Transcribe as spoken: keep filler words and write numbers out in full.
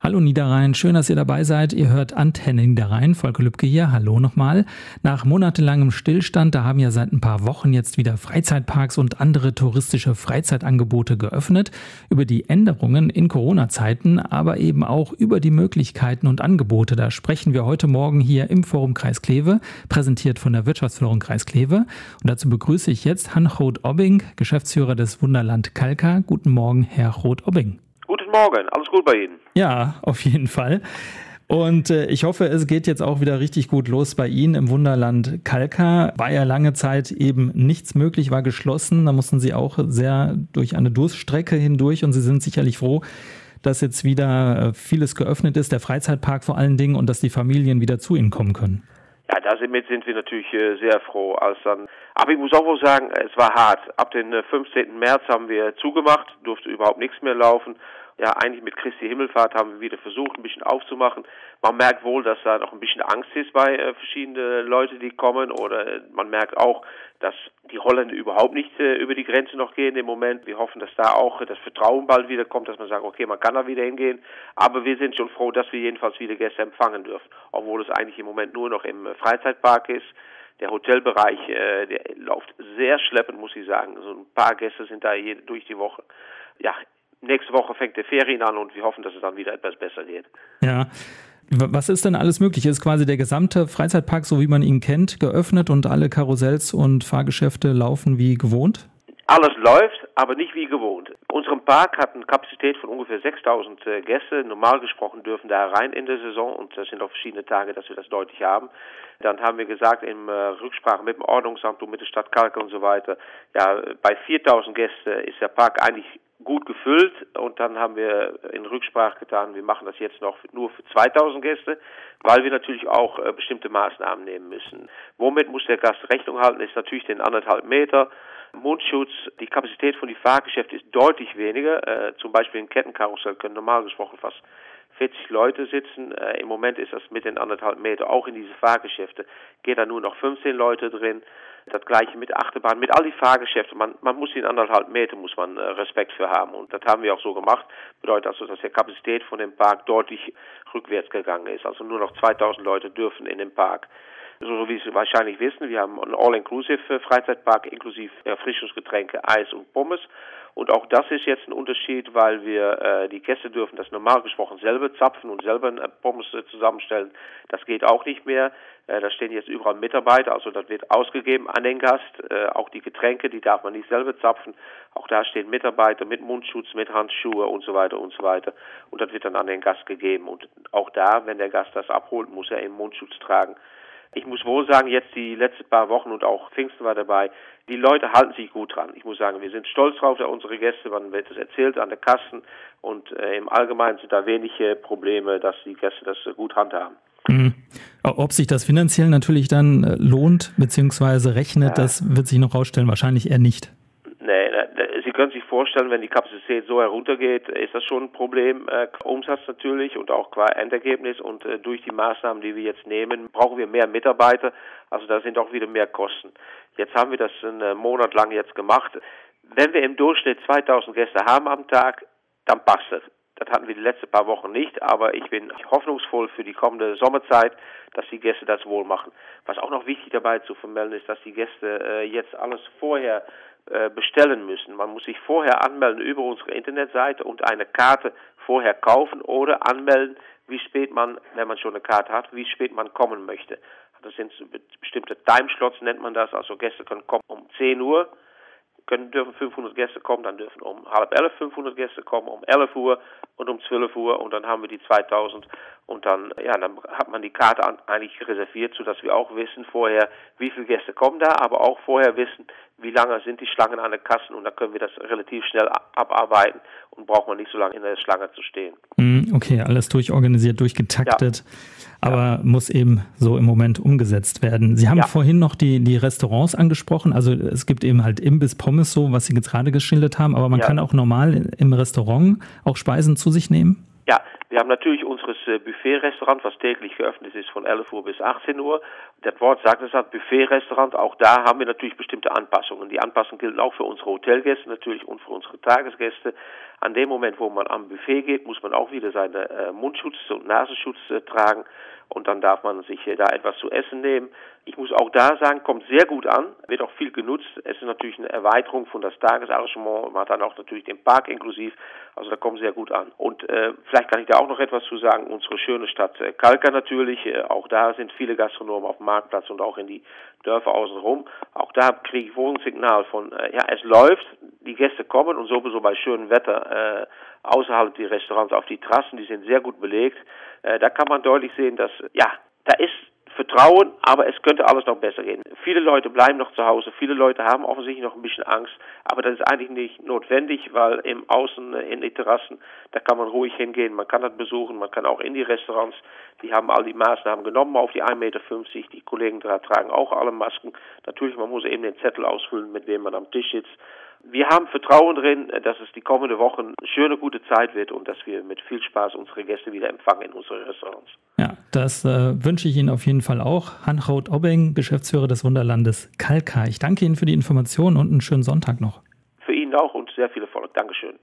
Hallo Niederrhein, schön, dass ihr dabei seid. Ihr hört Antenne Niederrhein, Volker Lübke hier, hallo nochmal. Nach monatelangem Stillstand, da haben ja seit ein paar Wochen jetzt wieder Freizeitparks und andere touristische Freizeitangebote geöffnet. Über die Änderungen in Corona-Zeiten, aber eben auch über die Möglichkeiten und Angebote. Da sprechen wir heute Morgen hier im Forum Kreis Kleve, präsentiert von der Wirtschaftsförderung Kreis Kleve. Und dazu begrüße ich jetzt Han Roth-Obbing, Geschäftsführer des Wunderland Kalka. Guten Morgen, Herr Roth-Obbing. Guten Morgen, alles gut bei Ihnen? Ja, auf jeden Fall. Und äh, ich hoffe, es geht jetzt auch wieder richtig gut los bei Ihnen im Wunderland Kalka. War ja lange Zeit eben nichts möglich, war geschlossen. Da mussten Sie auch sehr durch eine Durststrecke hindurch und Sie sind sicherlich froh, dass jetzt wieder vieles geöffnet ist, der Freizeitpark vor allen Dingen, und dass die Familien wieder zu Ihnen kommen können. Ja, damit sind wir natürlich äh, sehr froh. Als dann, aber ich muss auch wohl sagen, es war hart. Ab dem äh, fünfzehnten März haben wir zugemacht, durfte überhaupt nichts mehr laufen. Ja, eigentlich mit Christi Himmelfahrt haben wir wieder versucht, ein bisschen aufzumachen. Man merkt wohl, dass da noch ein bisschen Angst ist bei äh, verschiedenen Leuten, die kommen. Oder äh, man merkt auch, dass die Holländer überhaupt nicht äh, über die Grenze noch gehen im Moment. Wir hoffen, dass da auch äh, das Vertrauen bald wieder kommt, dass man sagt, okay, man kann da wieder hingehen. Aber wir sind schon froh, dass wir jedenfalls wieder Gäste empfangen dürfen. Obwohl es eigentlich im Moment nur noch im äh, Freizeitpark ist. Der Hotelbereich, äh, der läuft sehr schleppend, muss ich sagen. So ein paar Gäste sind da jede, durch die Woche. Ja, nächste Woche fängt die Ferien an und wir hoffen, dass es dann wieder etwas besser geht. Ja, was ist denn alles möglich? Ist quasi der gesamte Freizeitpark, so wie man ihn kennt, geöffnet und alle Karussells und Fahrgeschäfte laufen wie gewohnt? Alles läuft, aber nicht wie gewohnt. Unser Park hat eine Kapazität von ungefähr sechstausend äh, Gäste. Normal gesprochen dürfen da rein in der Saison und das sind auch verschiedene Tage, dass wir das deutlich haben. Dann haben wir gesagt, in äh, Rücksprache mit dem Ordnungsamt und mit der Stadt Kalka und so weiter, ja, bei viertausend Gäste ist der Park eigentlich gut gefüllt, und dann haben wir in Rücksprache getan, wir machen das jetzt noch nur für zweitausend Gäste, weil wir natürlich auch äh, bestimmte Maßnahmen nehmen müssen. Womit muss der Gast Rechnung halten, ist natürlich den anderthalb Meter. Mundschutz, die Kapazität von den Fahrgeschäften ist deutlich weniger. Äh, zum Beispiel in Kettenkarussell können normal gesprochen fast vierzig Leute sitzen. Äh, Im Moment ist das mit den anderthalb Meter, auch in diese Fahrgeschäfte, geht da nur noch fünfzehn Leute drin. Das gleiche mit Achterbahn, mit all die Fahrgeschäfte. Man, man muss den anderthalb Meter, muss man äh, Respekt für haben. Und das haben wir auch so gemacht. Bedeutet also, dass die Kapazität von dem Park deutlich rückwärts gegangen ist. Also nur noch zweitausend Leute dürfen in den Park. So wie Sie wahrscheinlich wissen, wir haben einen All-Inclusive Freizeitpark inklusive Erfrischungsgetränke, Eis und Pommes. Und auch das ist jetzt ein Unterschied, weil wir äh, die Gäste dürfen das normal gesprochen selber zapfen und selber äh, Pommes äh, zusammenstellen. Das geht auch nicht mehr. Äh, da stehen jetzt überall Mitarbeiter, also das wird ausgegeben an den Gast. Äh, auch die Getränke, die darf man nicht selber zapfen. Auch da stehen Mitarbeiter mit Mundschutz, mit Handschuhe und so weiter und so weiter. Und das wird dann an den Gast gegeben. Und auch da, wenn der Gast das abholt, muss er eben Mundschutz tragen. Ich muss wohl sagen, jetzt die letzten paar Wochen und auch Pfingsten war dabei, die Leute halten sich gut dran. Ich muss sagen, wir sind stolz drauf, dass unsere Gäste, man wird es erzählt an der Kassen, und äh, im Allgemeinen sind da wenige Probleme, dass die Gäste das äh, gut handhaben. Mhm. Ob sich das finanziell natürlich dann äh, lohnt bzw. rechnet, ja, das wird sich noch rausstellen, wahrscheinlich eher nicht. Nee, Sie können sich vorstellen, wenn die Kapazität so heruntergeht, ist das schon ein Problem. Äh, Umsatz natürlich und auch qua Endergebnis, und äh, durch die Maßnahmen, die wir jetzt nehmen, brauchen wir mehr Mitarbeiter. Also da sind auch wieder mehr Kosten. Jetzt haben wir das einen Monat lang jetzt gemacht. Wenn wir im Durchschnitt zweitausend Gäste haben am Tag, dann passt es. Das hatten wir die letzten paar Wochen nicht, aber ich bin hoffnungsvoll für die kommende Sommerzeit, dass die Gäste das wohl machen. Was auch noch wichtig dabei zu vermelden ist, dass die Gäste äh, jetzt alles vorher äh, bestellen müssen. Man muss sich vorher anmelden über unsere Internetseite und eine Karte vorher kaufen oder anmelden, wie spät man, wenn man schon eine Karte hat, wie spät man kommen möchte. Das sind bestimmte Timeslots, nennt man das. Also Gäste können kommen um zehn Uhr. Können, dürfen fünfhundert Gäste kommen, dann dürfen um halb elf fünfhundert Gäste kommen, um elf Uhr und um zwölf Uhr, und dann haben wir die zweitausend, und dann, ja, dann hat man die Karte an, eigentlich reserviert, sodass wir auch wissen vorher, wie viele Gäste kommen da, aber auch vorher wissen, wie lange sind die Schlangen an der Kassen, und dann können wir das relativ schnell abarbeiten und braucht man nicht so lange in der Schlange zu stehen. Okay, alles durchorganisiert, durchgetaktet. Ja. Aber ja, muss eben so im Moment umgesetzt werden. Sie haben ja vorhin noch die, die Restaurants angesprochen. Also es gibt eben halt Imbiss, Pommes, so was Sie jetzt gerade geschildert haben. Aber man ja kann auch normal im Restaurant auch Speisen zu sich nehmen? Ja, Wir haben natürlich unser Buffet-Restaurant, was täglich geöffnet ist von elf Uhr bis achtzehn Uhr. Das Wort sagt es halt, Buffet-Restaurant. Auch da haben wir natürlich bestimmte Anpassungen. Die Anpassungen gelten auch für unsere Hotelgäste natürlich und für unsere Tagesgäste. An dem Moment, wo man am Buffet geht, muss man auch wieder seine äh, Mundschutz und Nasenschutz äh, tragen. Und dann darf man sich äh, da etwas zu essen nehmen. Ich muss auch da sagen, kommt sehr gut an, wird auch viel genutzt. Es ist natürlich eine Erweiterung von das Tagesarrangement. Man hat dann auch natürlich den Park inklusiv. Also da kommt sehr gut an. Und äh, vielleicht kann ich da auch noch etwas zu sagen. Unsere schöne Stadt äh, Kalka natürlich. Äh, auch da sind viele Gastronomen auf dem Marktplatz und auch in die Dörfer außenrum. Auch da kriege ich wohl ein Signal von, äh, ja, es läuft. Die Gäste kommen und sowieso bei schönem Wetter äh, außerhalb die Restaurants auf die Terrassen, die sind sehr gut belegt. Äh, da kann man deutlich sehen, dass, ja, da ist Vertrauen, aber es könnte alles noch besser gehen. Viele Leute bleiben noch zu Hause, viele Leute haben offensichtlich noch ein bisschen Angst, aber das ist eigentlich nicht notwendig, weil im Außen, in die Terrassen, da kann man ruhig hingehen, man kann das besuchen, man kann auch in die Restaurants, die haben all die Maßnahmen genommen auf die ein Meter fünfzig, die Kollegen da tragen auch alle Masken. Natürlich, man muss eben den Zettel ausfüllen, mit wem man am Tisch sitzt. Wir haben Vertrauen drin, dass es die kommende Wochen eine schöne, gute Zeit wird und dass wir mit viel Spaß unsere Gäste wieder empfangen in unsere Restaurants. Ja, das äh, wünsche ich Ihnen auf jeden Fall auch. Hanraut Obbeng, Geschäftsführer des Wunderlandes Kalka. Ich danke Ihnen für die Informationen und einen schönen Sonntag noch. Für Ihnen auch und sehr viel Erfolg. Dankeschön.